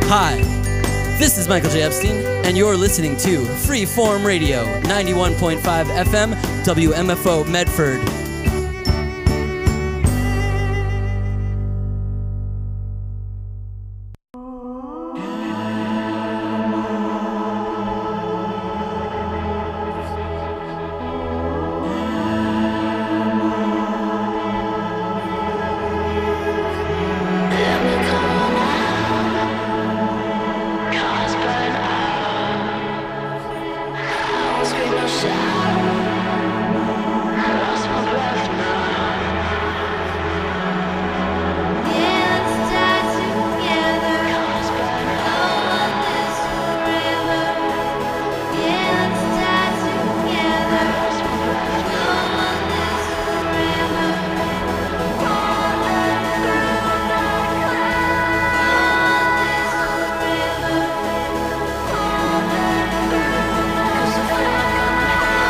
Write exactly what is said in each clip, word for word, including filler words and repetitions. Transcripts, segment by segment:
Hi, this is Michael J. Epstein, and you're listening to Freeform Radio, ninety-one point five F M, W M F O Medford. Cause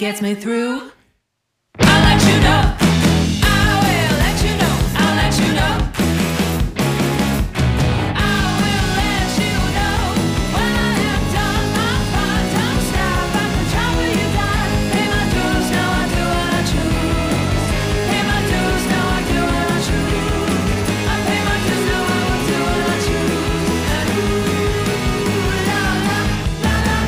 gets me through. I'll let you know. I will let you know. I'll let you know. I will let you know. When I have done my part, don't stop. I can trouble you down. Pay my dues, now I do what I choose. Pay my dues, now I do what I choose. I pay my dues, now I will do what I choose. And ooh, la la la la.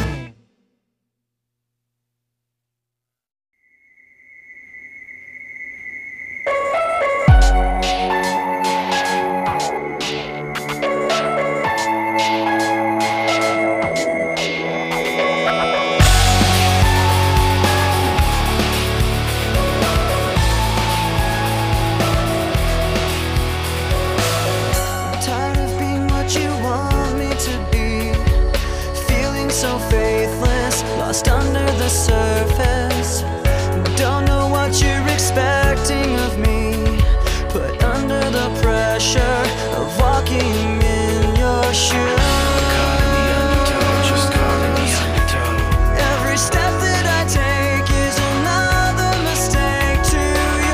Tired of being what you want me to be, feeling so faithless, lost under the surface. Don't know what you're expecting of me, but under the pressure of walking in your shoes. Every step that I take is another mistake to you.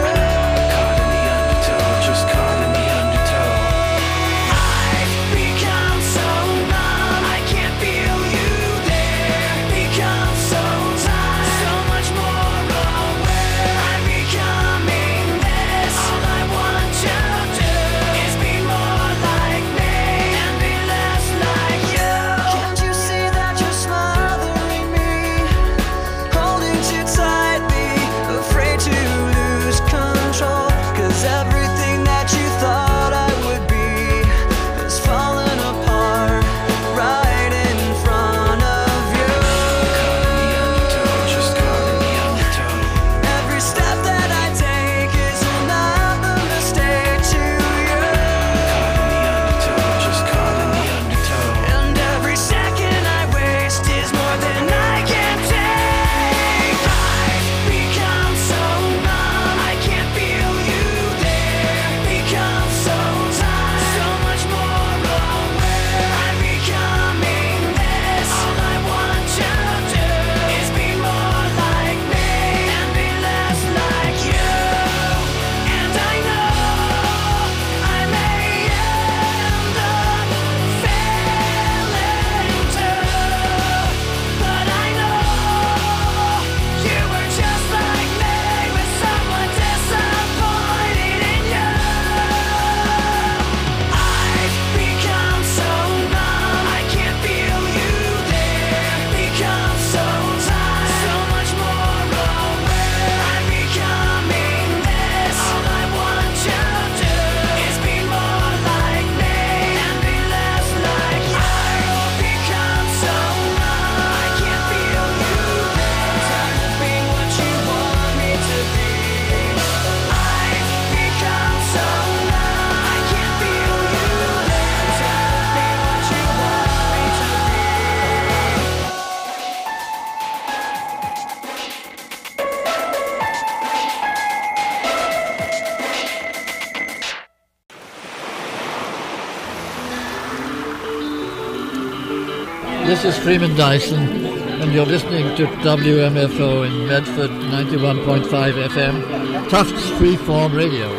I've become so numb, I can't feel you there. Become so tired, so much more aware. I'm becoming this. All I want you to do is be more like me and be less like you. Can't you see that you're smothering me, holding too tightly, afraid to lose control? 'Cause everything that you thought I would be has fallen apart right in front of you. Every step that I take is another mistake to you. And every second I waste is more than I can take. I've become so numb, I can't feel you there. Become so tired, so much more aware. I'm becoming this. All I want you to do is be more like me and be less like you. And I know I may end up failing too, but I know you were just like me, with someone disappointed in you. I've become so numb, I can't feel you there. Become so tired, so much more aware. I'm becoming this. All I want you to do is be more like me and be less like you. I've become so numb, I can't feel you there. Tired of being what you want me to be. I've become so numb, I can't feel you there. Tired of being what you want me to be. This is Freeman Dyson, and you're listening to W M F O in Medford, ninety-one point five F M, Tufts Freeform Radio.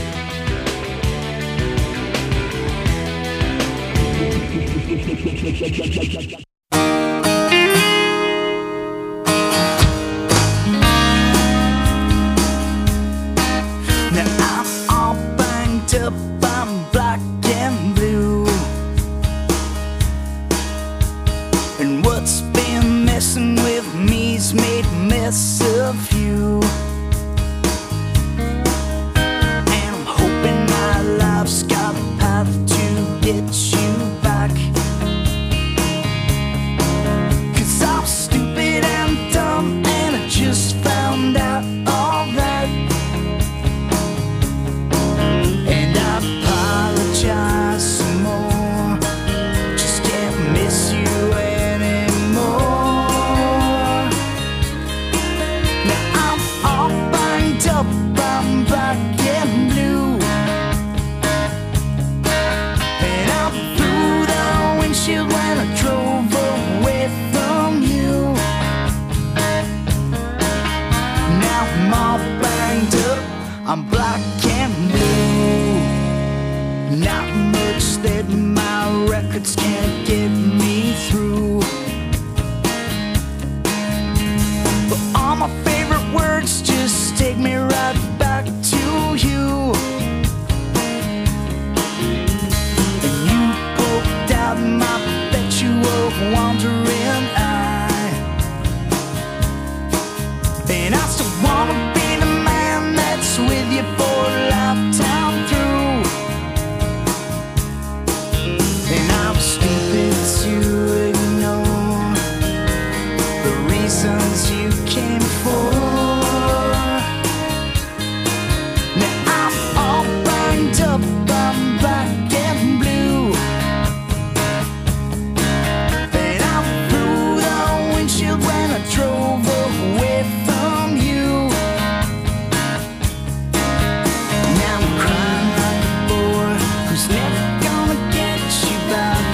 Now I'm all banged up, I'm black and blue. And what's been messing with me's made a mess of you. And I'm hoping my life's got a path to get you back. 'Cause I'm stupid and dumb, and I just found out all that. And I apologize some more, just can't miss you anymore. records can't get me through. But all my favorite words just take me right back to you. And you poked out my perpetual wandering eye. And I still wanna be the man that's with you for a lifetime through. And I'm stupid to ignore the reasons you came for. Now I'm all burned up, I'm black and blue. And I'm through the windshield when I drove away from you. Now I'm crying like a boy who's never gonna get you back.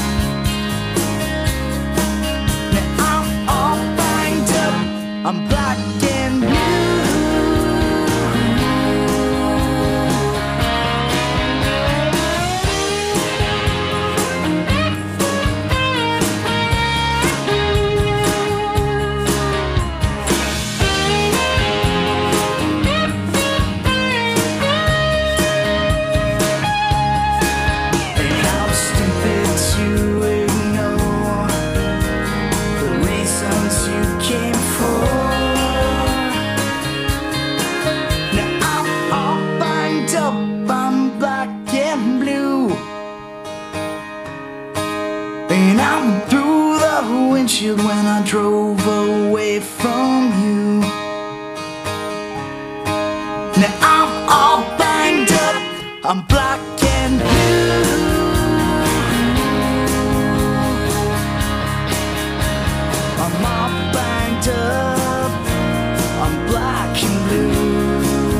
Now I'm all banged up, I'm black and blue. And I'm stupid to ignore the reasons you came for. Now I'm all banged up, I'm black and blue. And I'm through the windshield when I drove away from you. Now I'm all banged up, I'm black and blue. I'm all banged up, I'm black and blue.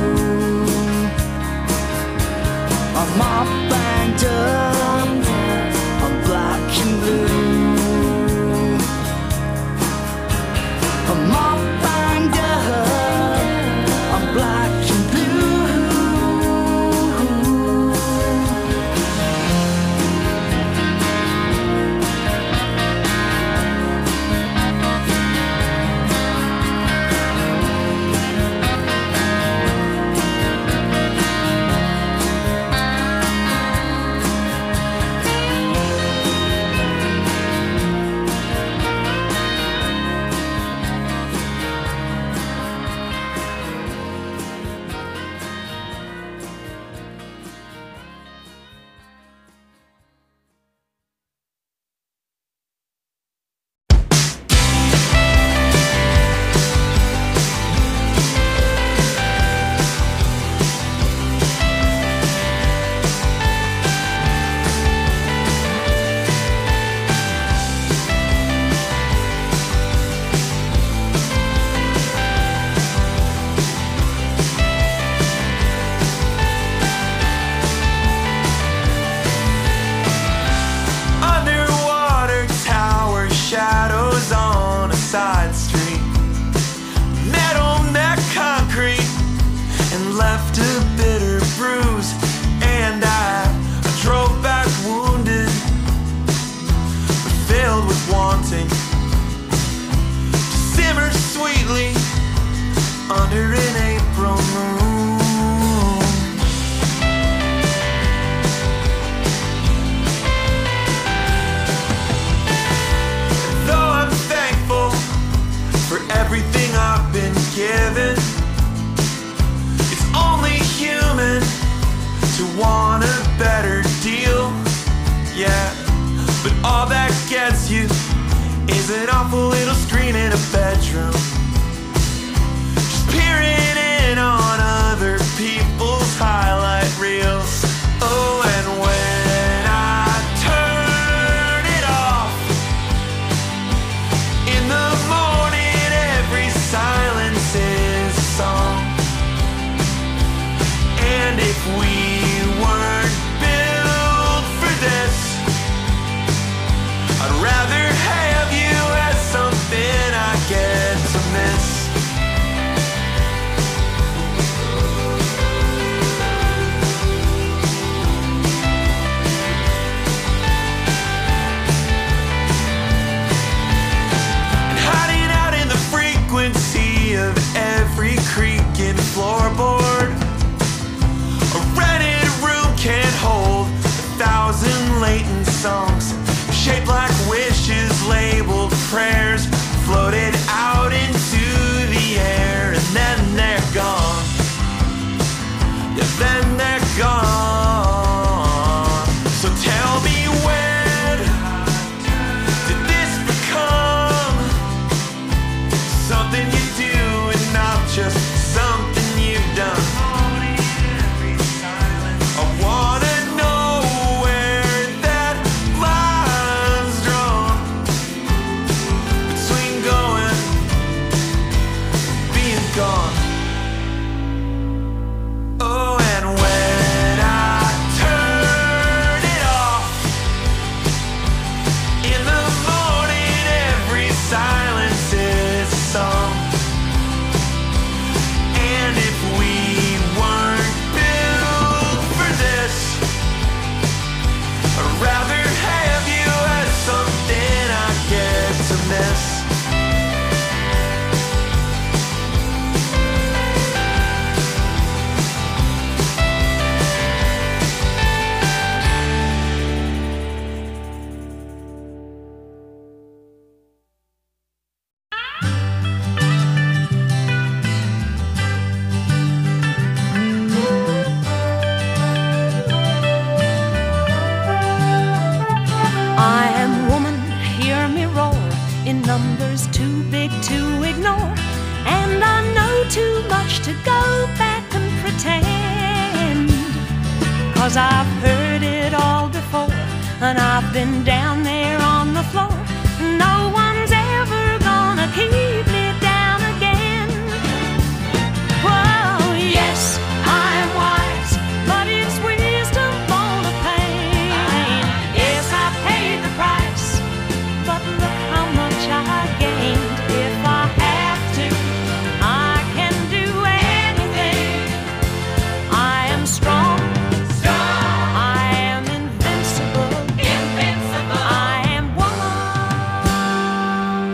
I'm all banged up, I'm black and blue. I'm all banged big to ignore, and I know too much to go back and pretend. 'Cause I've heard it all before, and I've been down there on the floor. No one's ever gonna keep me down again. Whoa, yes, I am wise, but it's wisdom born of pain. Yes, I paid the price, but look how much I gained. If I have to, I can do anything. I am strong. I am invincible. Invincible. I am woman.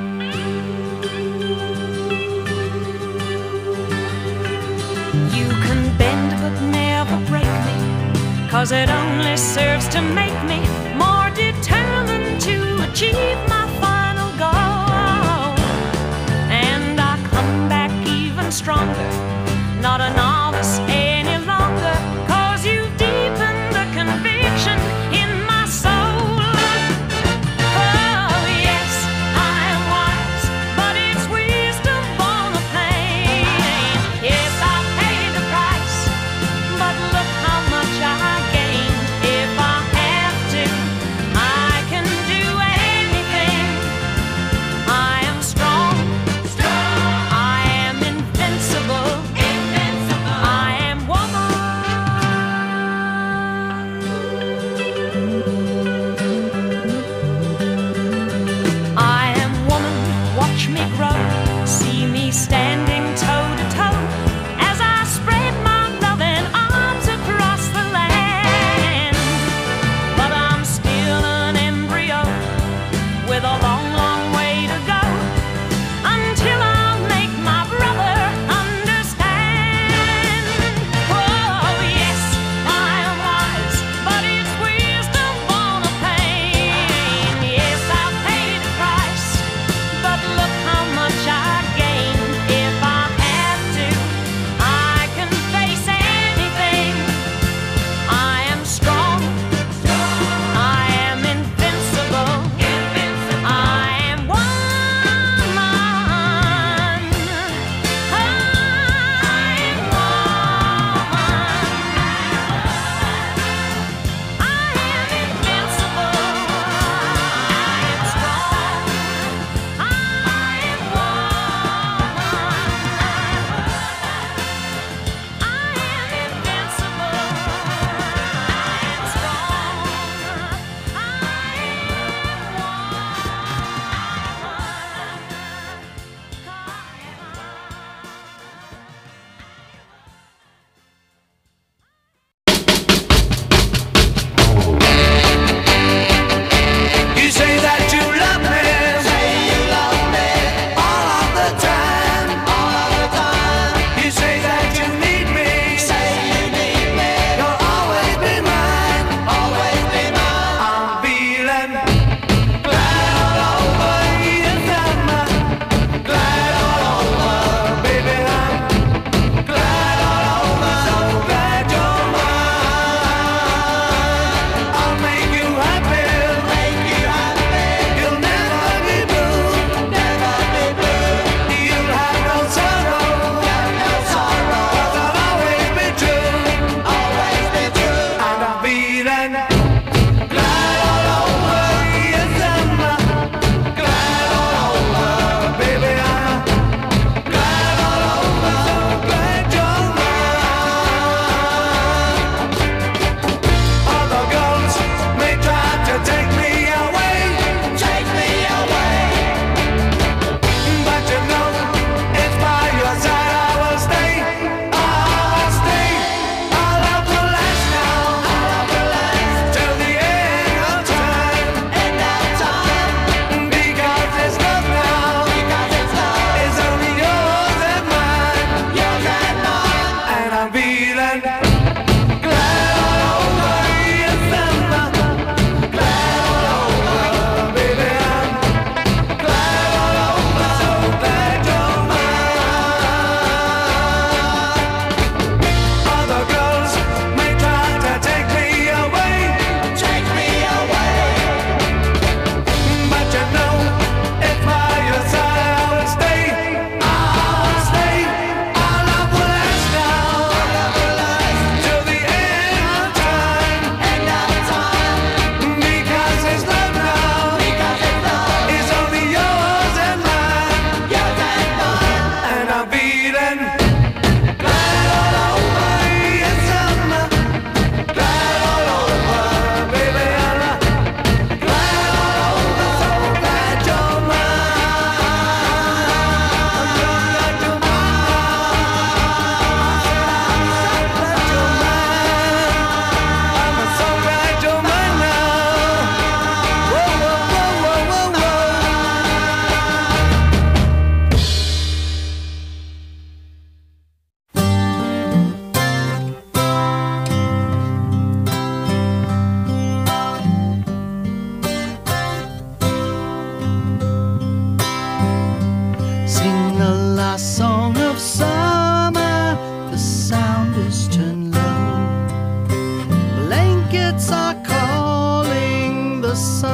You can bend but never break me, 'cause it only serves to make me more determined to achieve my final goal. And I come back even stronger, not a novice any longer, 'cause you've deepened the conviction in my soul. Oh, yes, I am wise, but it's wisdom born of pain. Yes, I paid the price, but look how much I gained. If I have to,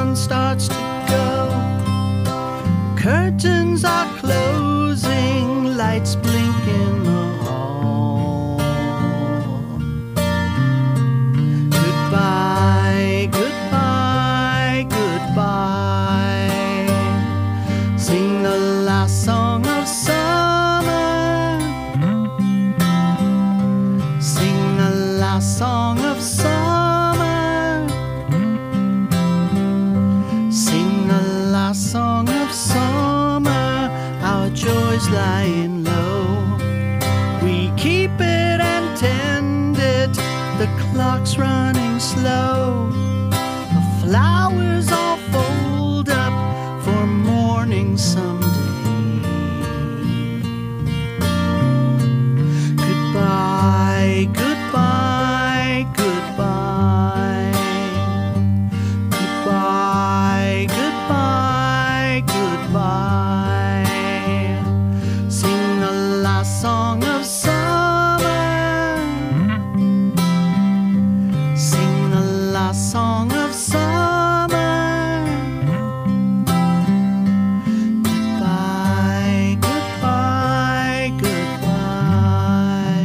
sun starts to go. Curtains are closing, lights blink in the hall. Goodbye, goodbye, goodbye. Sing the last song of summer. Sing the last song of summer. Sing the last song of summer. Our joys lying low. We keep it and tend it. The clock's running slow. The flowers all fold up for morning someday. Goodbye, goodbye, goodbye. Goodbye, goodbye, goodbye. Sing the last song of summer. Sing the last song of summer. Goodbye, goodbye, goodbye.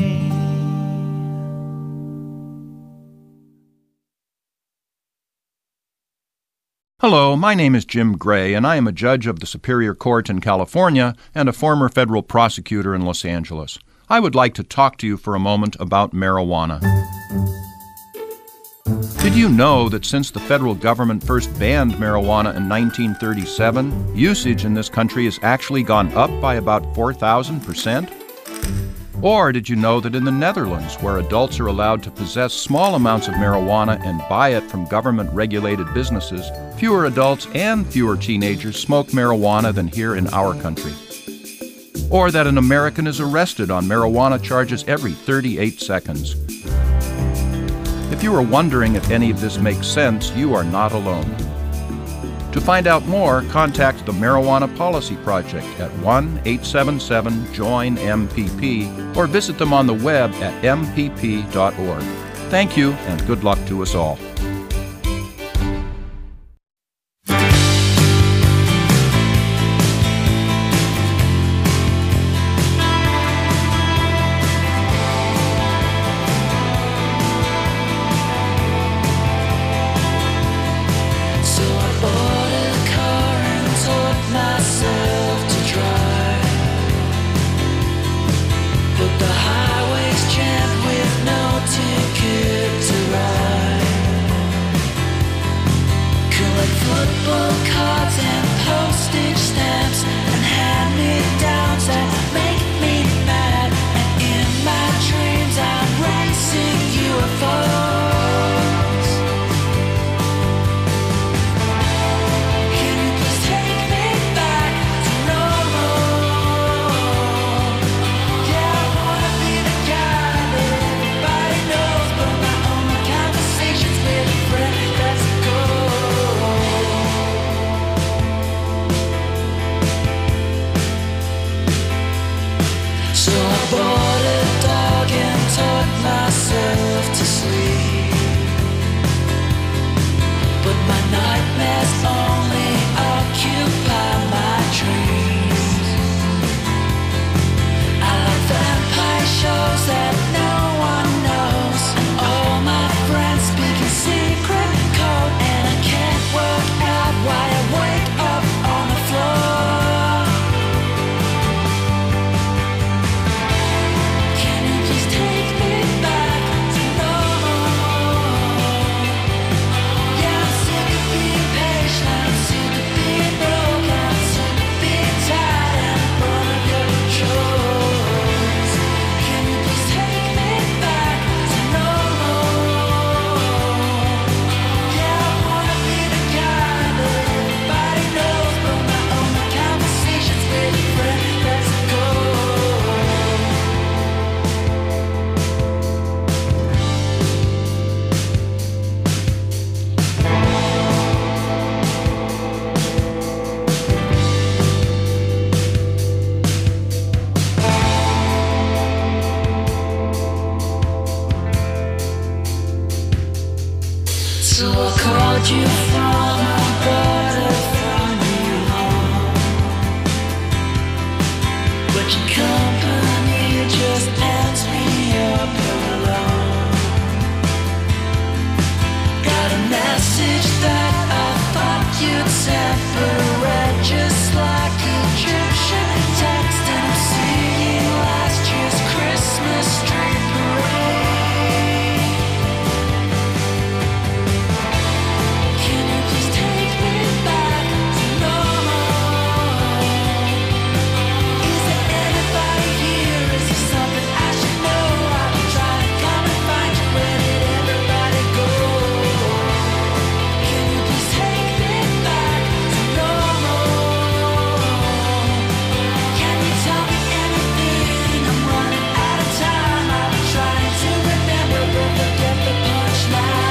Hello, my name is Jim Gray, and I am a judge of the Superior Court in California and a former federal prosecutor in Los Angeles. I would like to talk to you for a moment about marijuana. Did you know that since the federal government first banned marijuana in nineteen thirty-seven, usage in this country has actually gone up by about four thousand percent? Or did you know that in the Netherlands, where adults are allowed to possess small amounts of marijuana and buy it from government-regulated businesses, fewer adults and fewer teenagers smoke marijuana than here in our country? Or that an American is arrested on marijuana charges every thirty-eight seconds? If you are wondering if any of this makes sense, you are not alone. To find out more, contact the Marijuana Policy Project at one eight seven seven join M P P or visit them on the web at m p p dot org. Thank you, and good luck to us all. So I bought a car and taught myself to drive. But the highway's jammed with no ticket to ride. Collect football cards and postage stamps and hand-me-downs that make me mad. And in my dreams I'm racing U F Os. Can you please take me back to normal? Yeah, I wanna be the guy that everybody knows, but my only conversations with a friend, that's a goal. you'd separate, just like Egyptian text. And I'm seeing last year's Christmas tree parade. Can you please take me back to normal? Is there anybody here? Is there something I should know? I've been trying to come and find you. Where did everybody go? Can you please take me back to normal? Can you tell me anything? I'm running out of time. I've been trying to remember, but forget the punchline.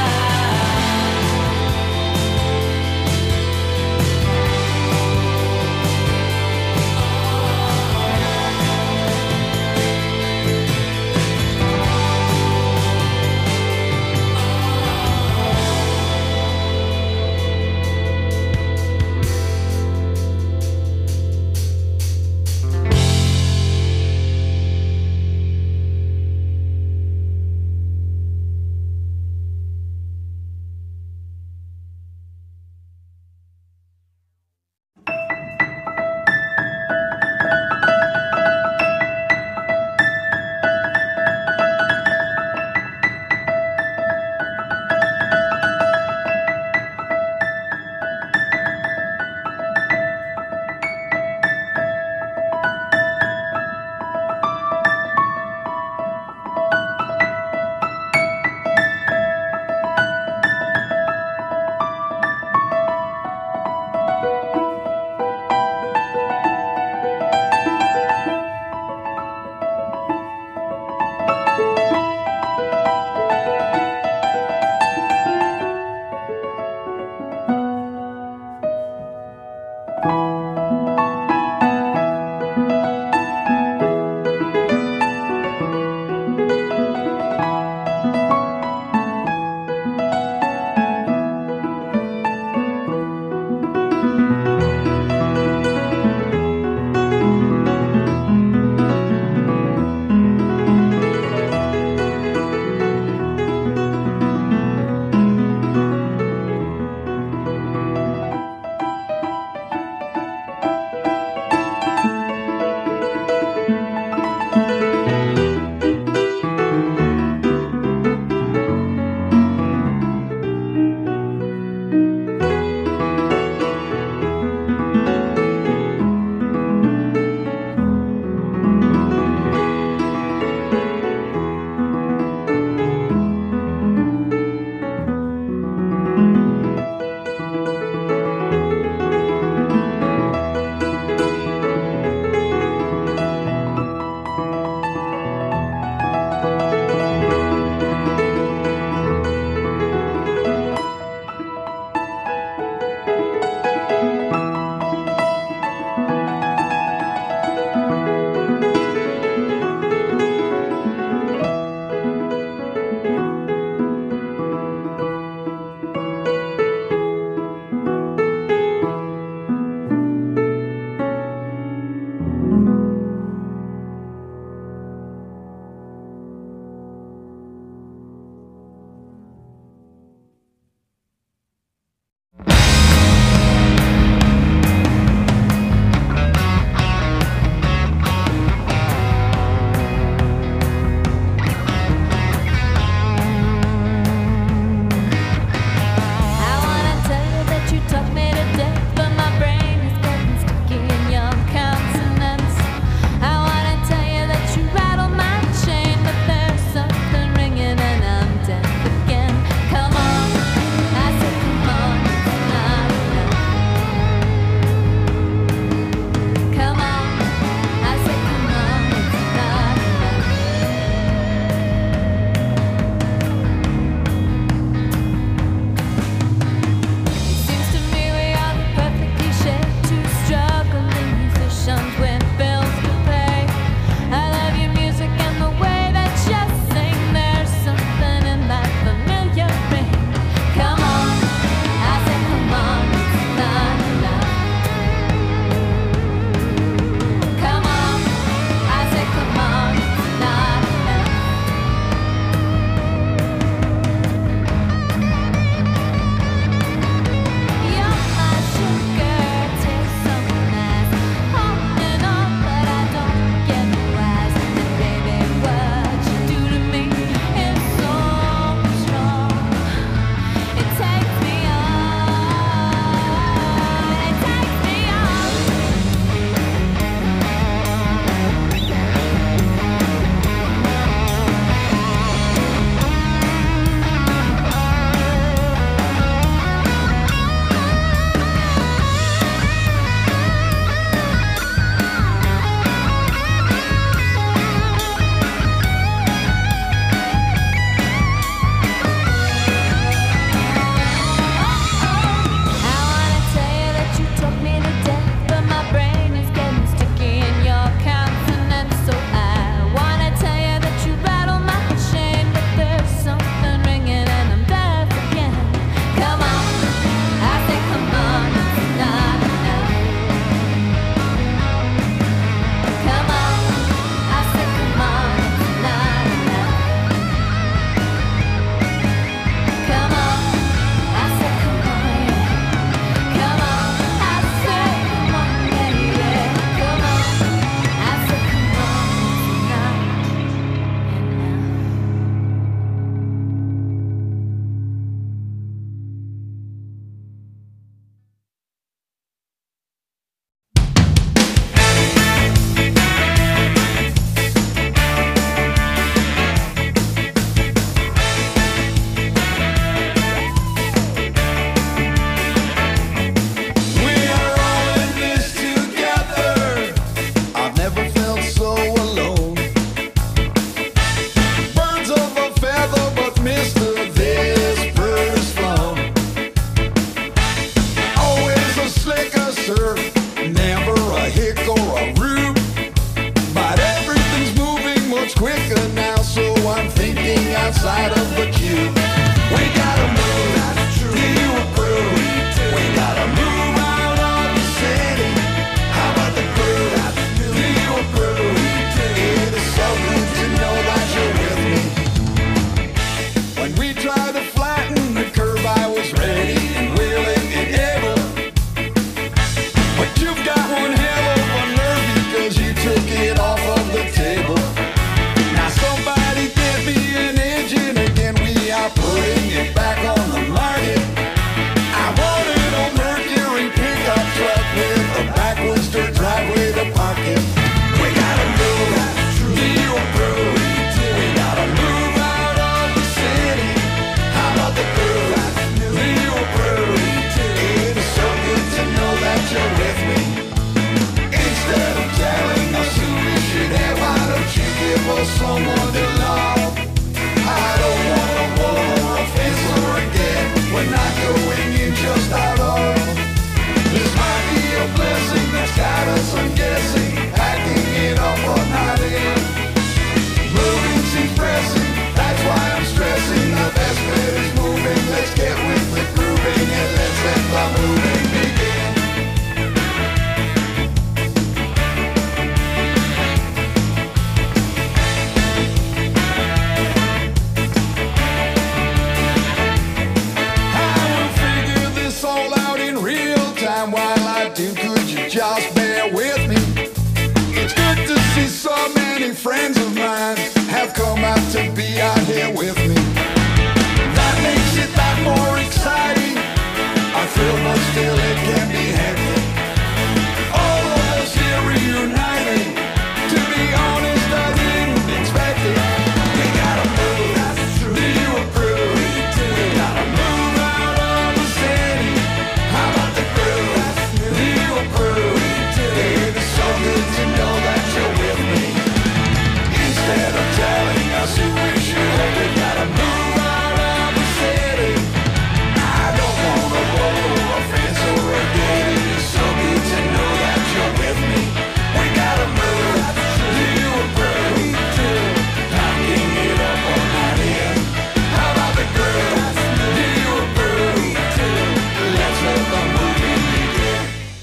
time while I do. Could you just bear with me? It's good to see so many friends of mine have come out to be out here with me. That makes it that more exciting. I feel but still it can be hectic. All of us here reuniting. To be honest, I didn't expect it. We gotta move. Do you approve? We do. We gotta move out of the city. How about the groove? Do you approve? We do. Baby, so good to know that you're with me. Instead of telling us who we should have, we gotta move out of the city. I don't wanna blow a fence or a gate. It's so good to know that you're with me. We gotta move. Do you approve? We do. Packing it up on night in. How about the groove? Do you approve? We do. Let's let the movie begin.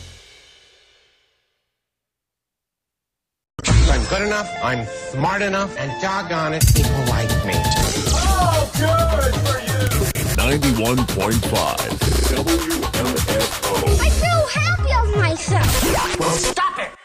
I'm good enough, I'm smart enough, and doggone it, people like me. Oh, good for you. ninety-one point five W M F O. I feel happy of myself. Well, stop it!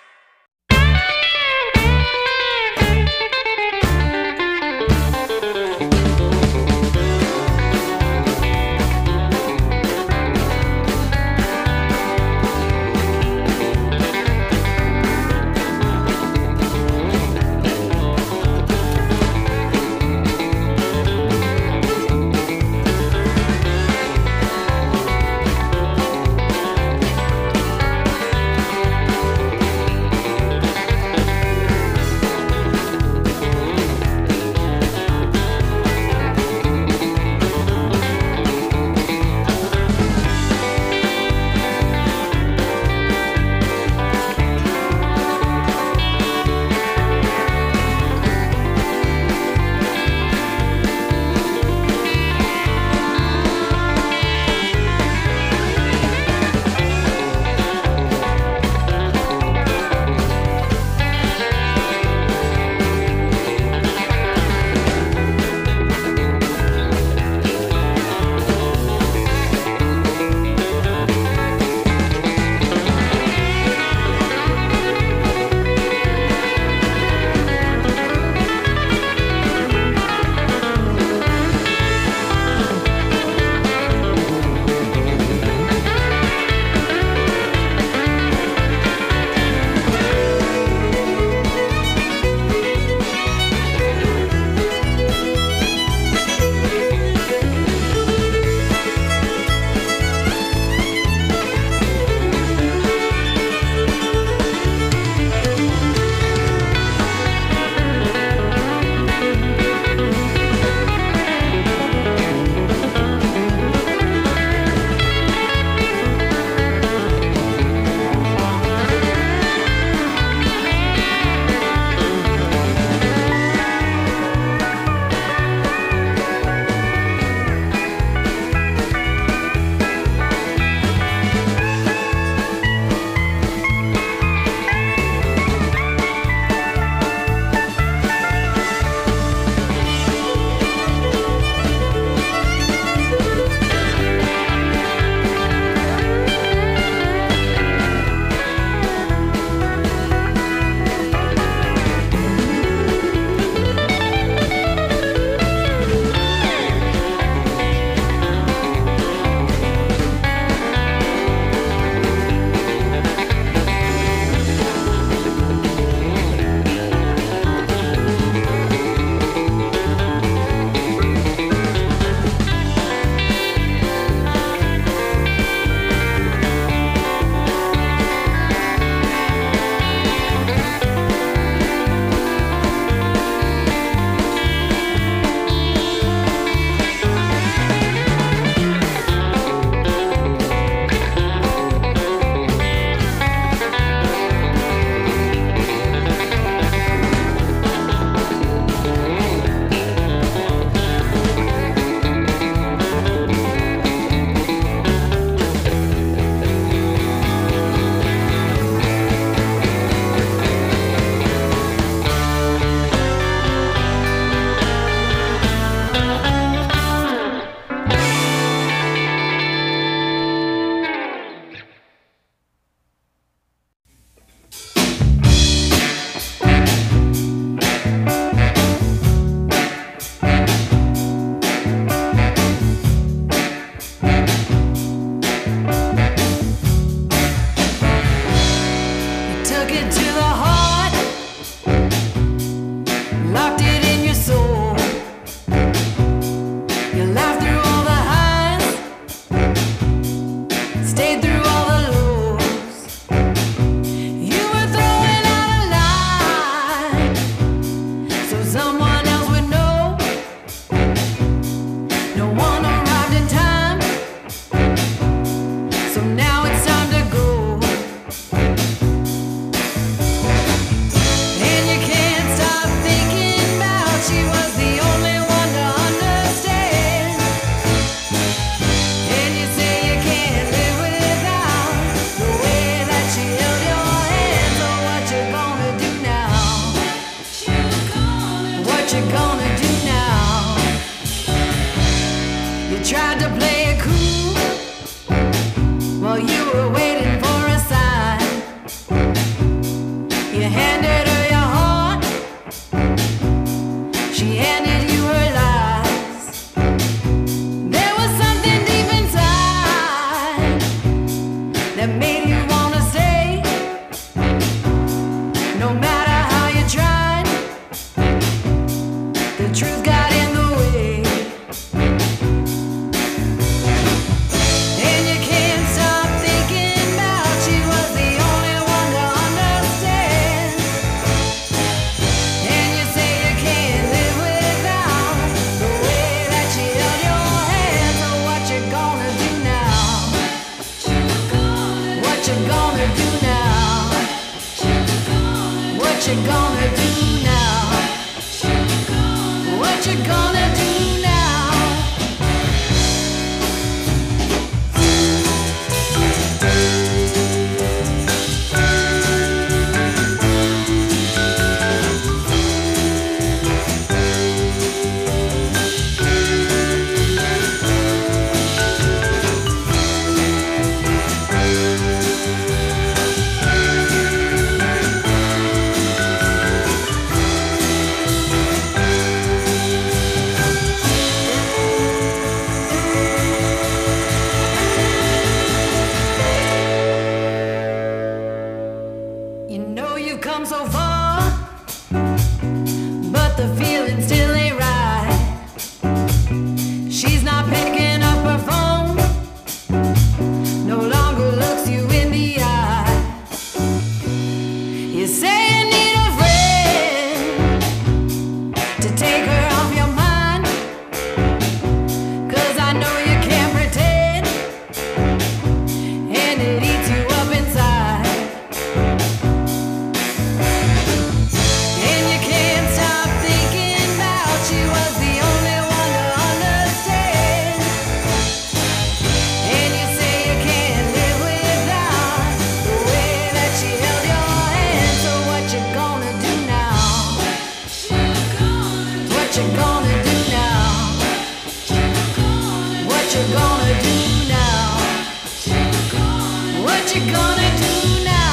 it to the heart, locked it in your soul. You laughed through all the highs, stayed through all the lows. You were throwing out a line so someone else would know. No one arrived in time, so now it's time to go. And you can't stop thinking about she was the only one to understand. And you say you can't live without the way that she held your hand. So what you gonna do now? What you gonna do now? You tried to play it cool while you were waiting for a sign. You handed her your heart, she handed you her lies. There was something deep inside that made you wanna stay. No matter how you tried, the truth got in the way. And you can't stop thinking about she was the only one to understand. And you say you can't live without the way that she held your hand. So what you gonna do now? What you gonna do now? What you gonna do now? What you gonna do now? You know you've come so far, but the feeling still ain't right. She's not picking up her phone, no longer looks you in the eye. You say you need a friend to take her off your mind, 'cause I know you can't pretend, and it eats you up inside. And you can't stop thinking about she was the only one to understand. And you say you can't live without the way that she held your hand. So what you gonna do now? What you gonna do now? What you gonna do now? What you gonna do now?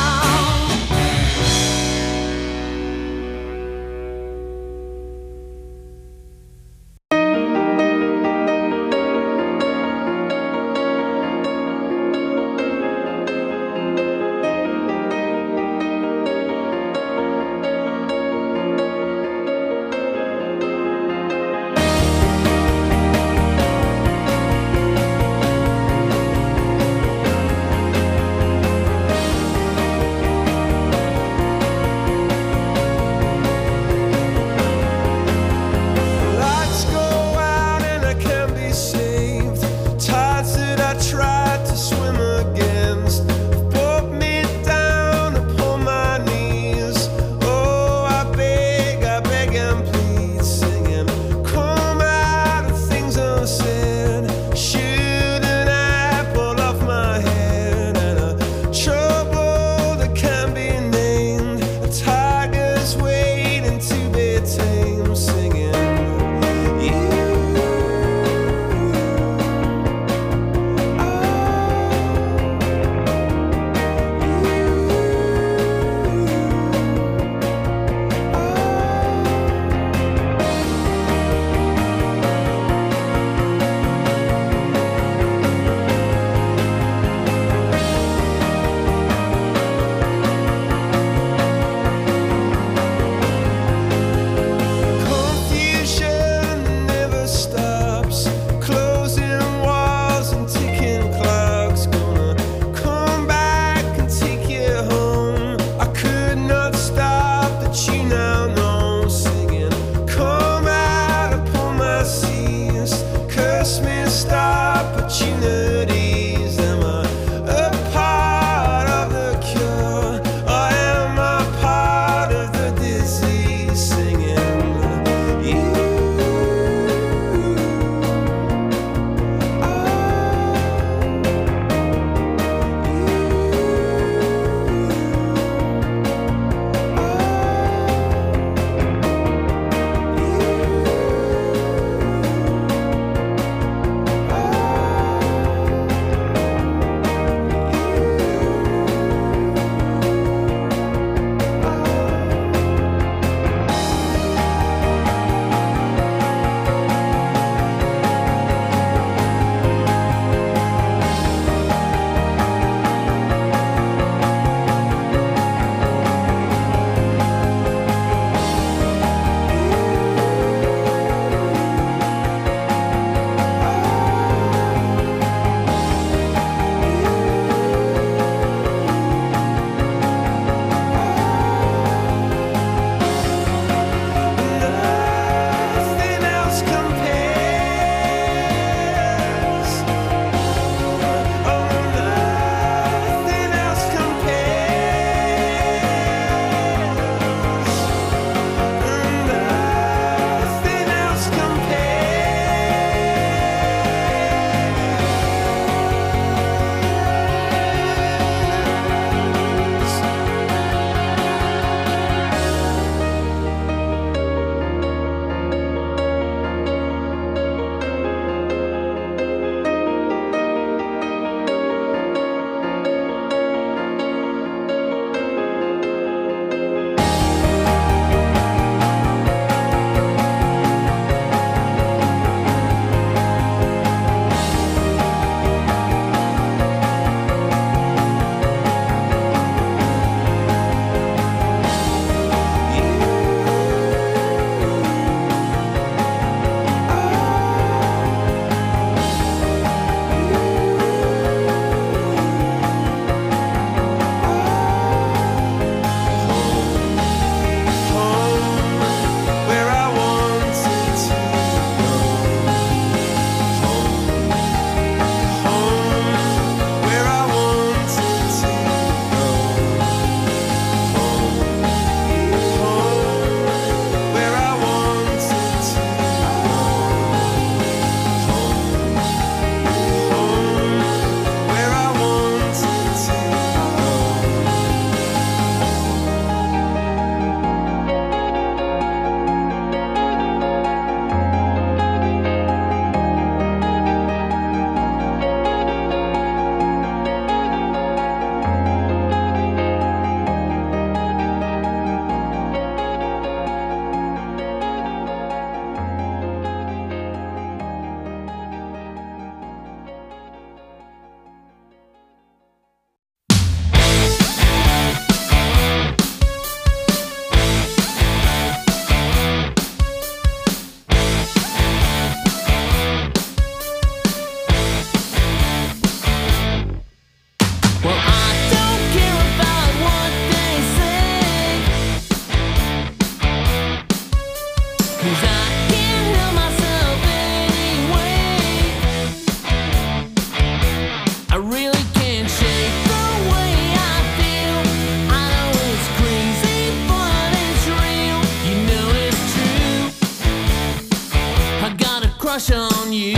crush on you.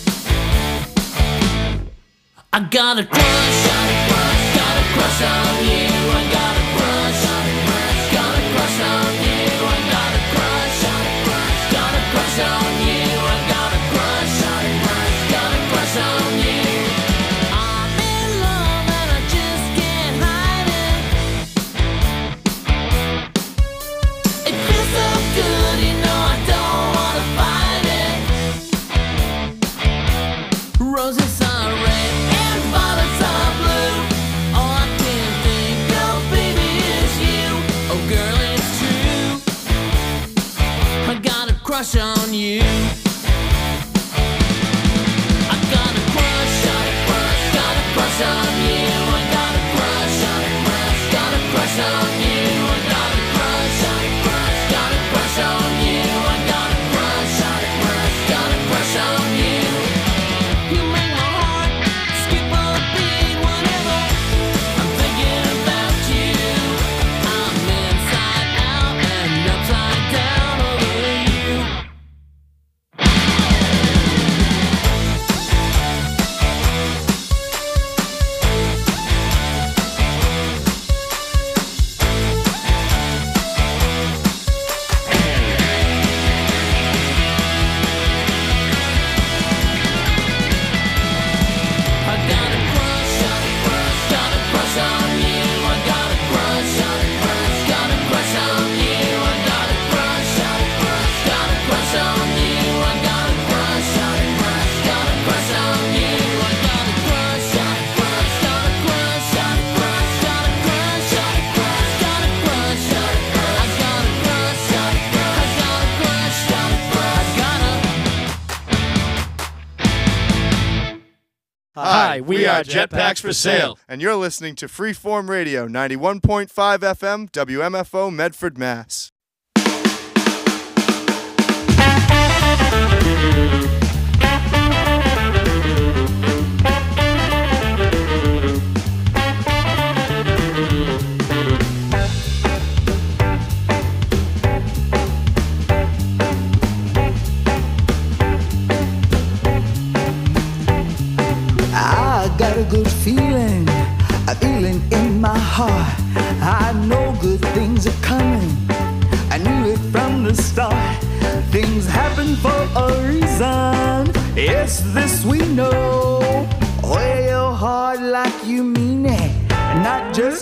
I got a crush, got a crush, got a crush on you. I got a crush, got a crush on you. I got a crush, got a crush on you. I got a crush, got a crush on you. I'm in love and I just can't hide it. It feels so good, you know I don't wanna fight it. Roses are red and violets are blue. All I can think of, baby, is you. Oh, girl, it's true. I got a crush on you. I got a crush, got a crush, got a crush on you. I got a crush, got a crush, got a crush on you. I got a crush, got a crush, got a crush on you. I got a crush, got a crush, got a crush on you. You make my heart skip a beat whenever I'm thinking about you. I'm inside out and upside down over you. I got a crush, got a crush, got a crush on you. I got a crush, got a crush, got a crush on you. I got a crush, got a crush, got a crush on you. I got a crush, got a crush, got a crush on you. I got a crush, got a crush, got a crush, got a crush, got a crush, got a crush, got a crush, got a crush. I got a crush, got a crush, got a crush, got a crush, got a. Hi, we are Jetpacks for Sale, and you're listening to Freeform Radio, ninety-one point five F M, W M F O, Medford, Mass. I got a good feeling, a feeling in my heart. I know good things are coming. I knew it from the start. Things happen for a reason. Yes, this we know. Wear your heart like you mean it, not just